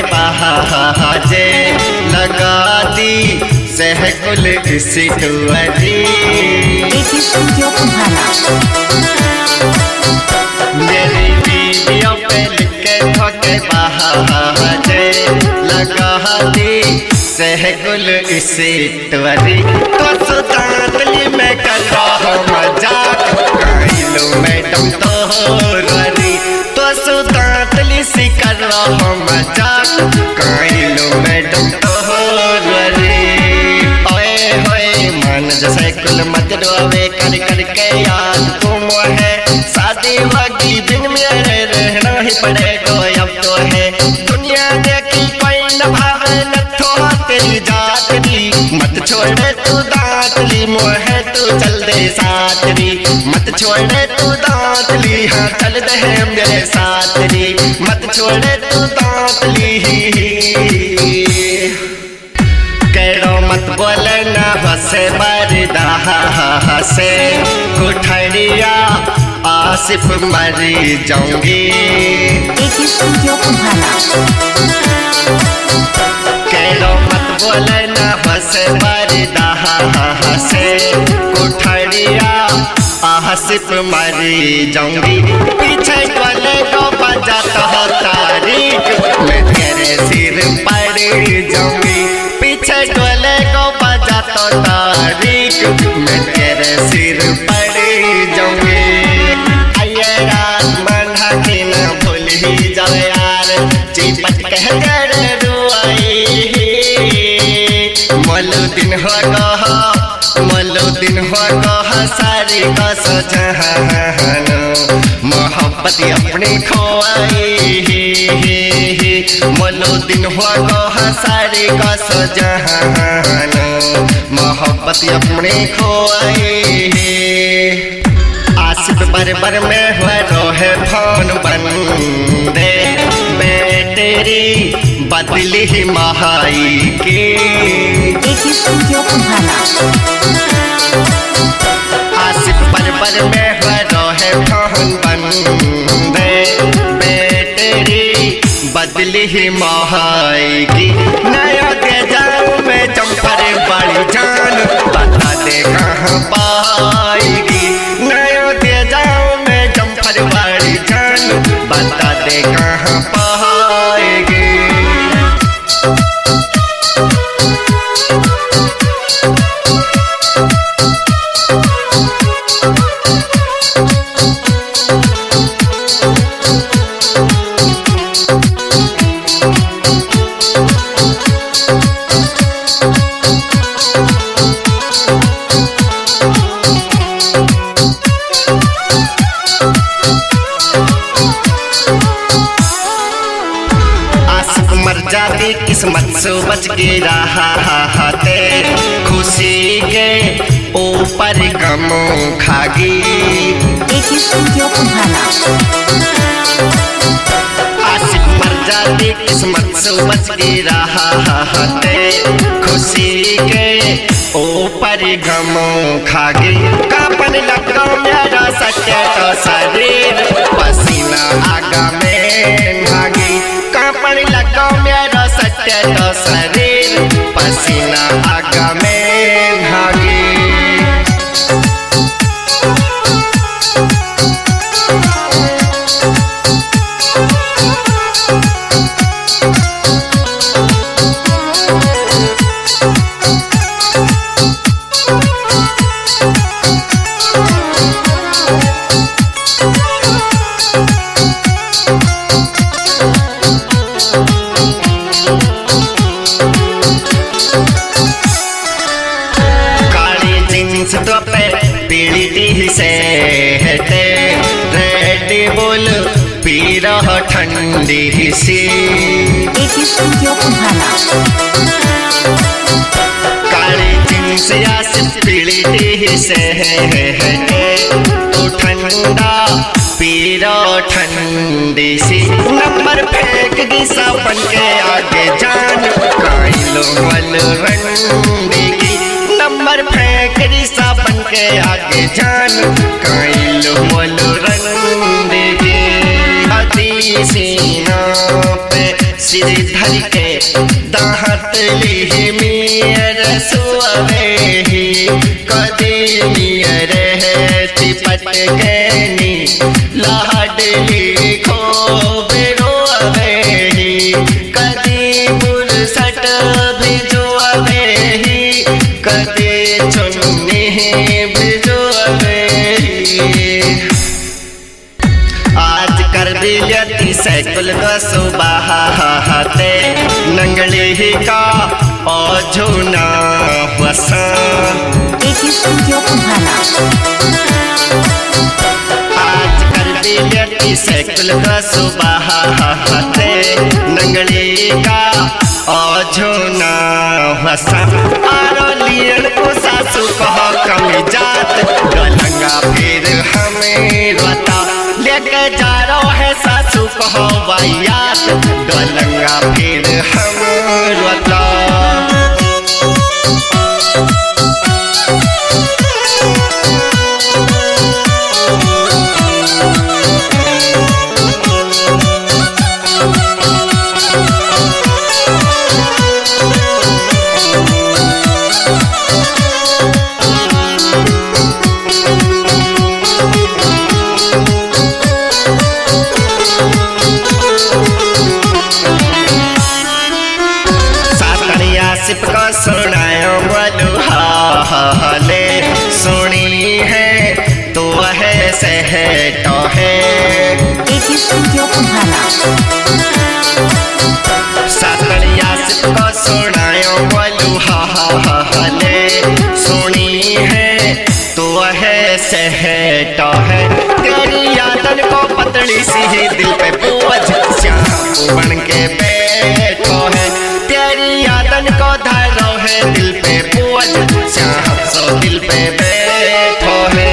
बहाजे लगा दी सहकुल सिटुअरी मेरी वीडियो पे लिखे ठोके बहाजे लगा दी सहकुल सिटुअरी तो सुतांतली में कर रहा मजाक काइलो मैडम तो ररी तो सुतांतली सी कर रहा मजाक काइलो मैडम तो ररी ओए होए मन जैसे कुल मत रोवे कर कर के याद तुम है शादी वागी दिन मेरे रहना ही पड़ेगा अब तो है दुनिया देखी कोई न भावे न थो तेरी जातरी मत छोड़े तू दांतली मोहे तू चल दे सातरी मत छोड़े तू दांतली हाँ चल दे मेरे सातरी मत छोड़े तू दांतली कहो मत बोले ना हसे मरदा हसे कुठड़िया आसिफ मरी जाऊंगी कहो मत बोले ना हसे मरदा हसे कुठड़िया आसिफ मरी जाऊंगी पीछे वाले को बजाता हो तारीख मैं तेरे सिर पड़ जाऊंगी पीछे टोले को बजाता तारीख मैं तेरे सिर पड़ जाऊंगी आइए रात मना के न भूल ही जाओ यार चिपट कह कर रुआई मोलो दिन हो गहा सारी का सजहान मोहब्बत अपनी खोआई मोलो दिन हो गहा सारी का सजहान मोहब्बत अपनी खोआई आसिफ बरबर में हुआ रोहे फोन बंदे बेटेरी बदली ही महाई की आसिफ बरबर में हुआ रोहे फोन बंदे बेटेरी बदली ही महाई की नया दे जाऊं मैं चंपर बड़ी जान बता दे कहाँ पाएगी नया दे जाऊं मैं चंपर बड़ी जान बता दे कहाँ पाएगी जाती किस्मत से बच के रहा थे खुशी के ऊपर गमों खागी आशिक मर जाती किस्मत से बच के रहा थे खुशी के ऊपर गमों खागी कापन लगा मेरा सके तो शरीर पसीना आगा में भागी कापन लगा मेरा सके तो शरीर पसीना आगा में भागी से हटे रेड बुल पी रहा ठंडी सी काली जींस आसिफ पीली से हटे तो ठंडा पी रहा ठंडी सी नंबर फेंक दी साबन के आगे जान काइलो मल रंडी की नंबर फेंक दी साबन के आगे जान काइलो मोलो रंग दे सीना पे सिर धर के दाहत ली मियर सुअवे ही कदी मियर है चिपट गनी लाडली खो बेरोवे ही कदी बुरसट भिजोवे ही कदी चुन्नी भिजोवे ही आज कर दिलियती सैकुल सुबह हते नंगली ही का ओझुना वसन आज कर दिलियती सैकुल सुबह हते नंगली का ओझुना वसन आरो लियन को सासू कह कमी जात गलंगा फिर हमें रोता लेके जा रहा है सासू कहो वायात गलंगा फिर हम रोता सिपका सुनायो बोलू हाले सुनी है तो है सहटो है सातरिया सिपका सुनायो बोलू हाले सुनी है तो है सहटो है तेरी यादन को पतली सी दिल पे बोझ श्याम बन के बैठो है तेरी यादन को धरो है दिल पे बोझ श्याम सो दिल पे बैठो है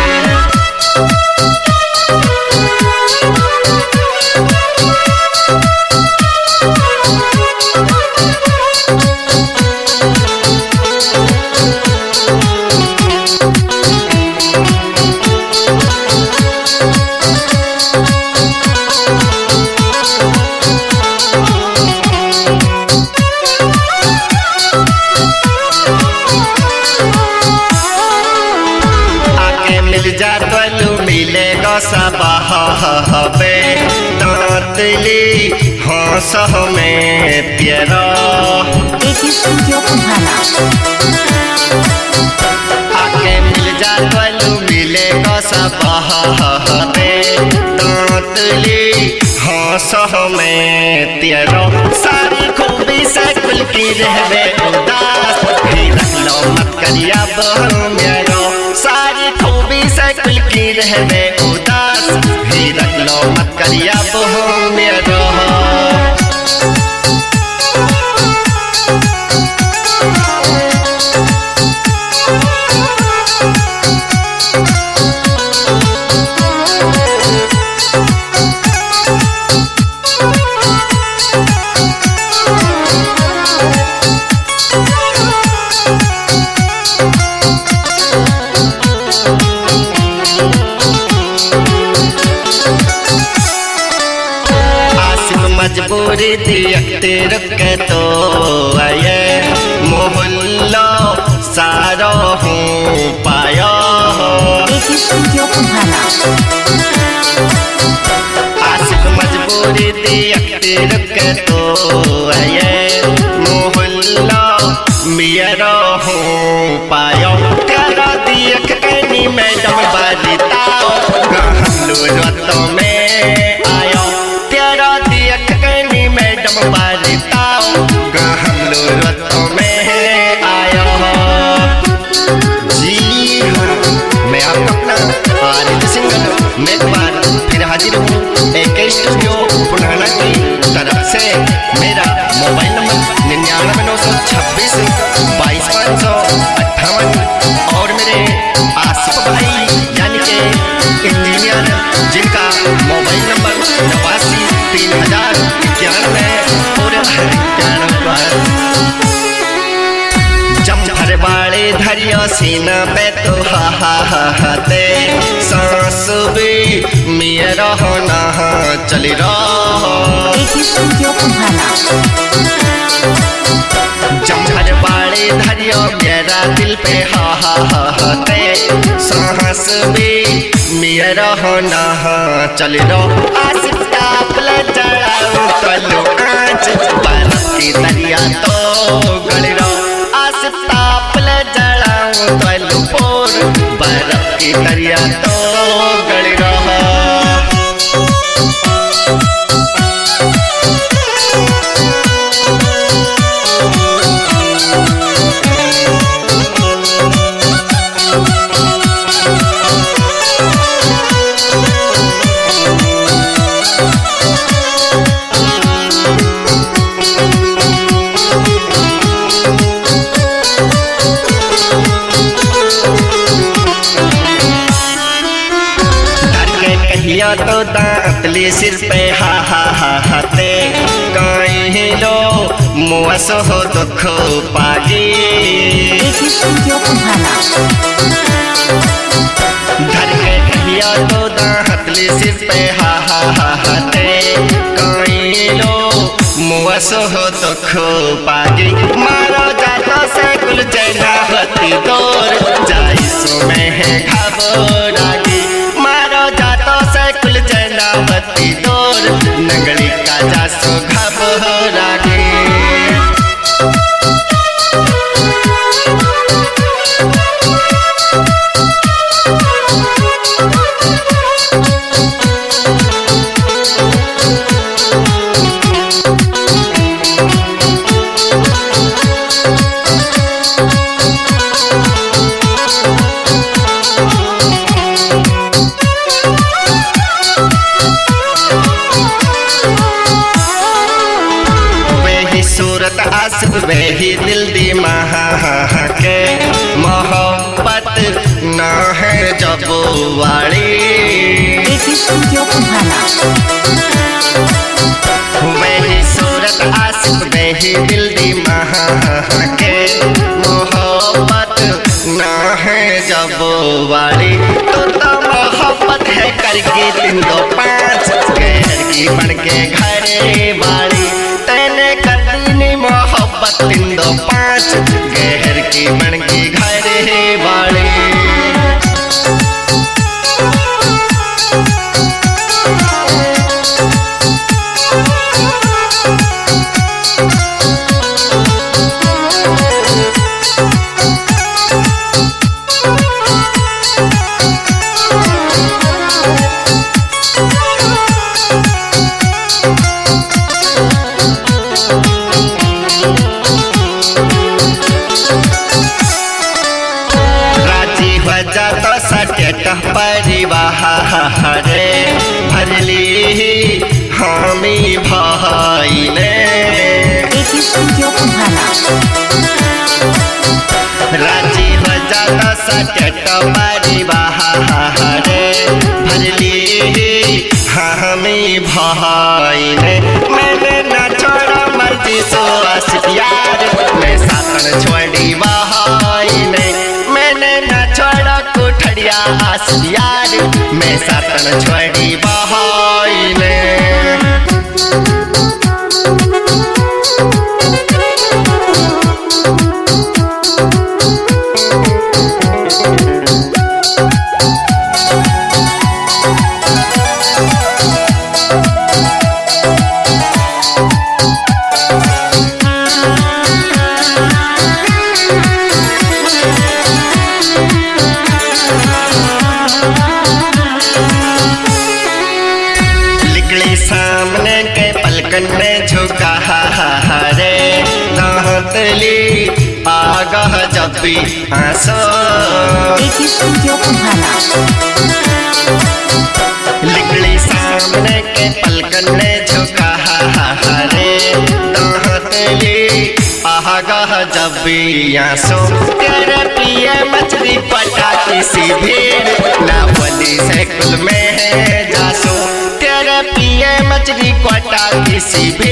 मिलेगा सब हबे दांतली हंस में प्यारा आके मिल जा तलू मिलेगा सब हबे दांतली हंस में प्यारा सारी खूबी से कुल की रहवे उदास भी रख लो मत करिया बहू मेरो सारी खूबी से कुल की रहवे उदास भी रख लो मत करिया बहू मेरो मजबूरी थी रुके तो आये मोहल्ला सारो हूँ पाया आशिक मजबूरी थी रुके तो आये मोहल्ला मेरा हूँ पाया तेरा देख कहीं मैडम बालिताओ गहलो रतों में आयो तेरा देख कहीं मैडम बालिताओ गहलो रतों में आयो जी हाँ मैं आपका अपना आरिफ सिंह मैं एक बार फिर हाजिर हूँ एक स्टूडियो पुराना की तरफ से मेरा मोबाइल नंबर 9996 22,558 और मेरे आसिफ भाई यानी के इंजीनियर जिनका मोबाइल नंबर 89,3091 जम्फर बाड़े धरिया सीना पे तो हाते सांस भी मेरा होना चली रहा स्टूडियो कुम्हारा। जमझर बाड़े धरियो मेरा दिल पे हा ते साहस भी मेरा होना चल रो आसिफ तापल चढ़ाओ तलो आँच बरफ की दरिया तो गड़ रो आसिफ तापल चढ़ाओ तलो पोर बरफ की दरिया तो गड़ रहा। कहिया तो दांतली सिर पे हा ते कहीं लो मुआसो हो दुख पागी धर के कहिया तो दांतली सिर पे हा ते कहीं लो मुआसो हो दुख पागी मारो जातो से कुल चैना होती दूर जाई सो में है घबरागी मारो जातो से कुल जनावती दूर नगड़ी का जासो घबरागी। सूरत आसिफ वही दिल दी महा के मोहब्बत न है जब वाली वही सूरत आसिफ वही दिल दी महा के मोहब्बत न है जब वाली तो मोहब्बत है करके 3 2 5 गहर की बन के घरे वाली तेने कर मोहब्बत 3 2 5 गहर की बन की घरे वाली। जातो सटेट परिवार भरली हामी भाई ने राजी हो जातो सटेट परिवार भरली हामी भाई ने मैंने न छोड़ा मर्जी सो आसिफ यार मैं साथन छोड़ी भाई ने मैंने न छोड़ा कोठड़िया आसिफ यार मैं साथन छोड़ी भाई ने। सामने के पलकन में झुका रे दांतली आगाह जब भी आंसू लिगड़ी सामने के पलकन में झुका रे दांतली आगाह जब भी आंसू तेरे पिए मछली पटा किसी भीड़ ना बोली से कुल में है जासू तेरे पिए मछली कोटा किसी भी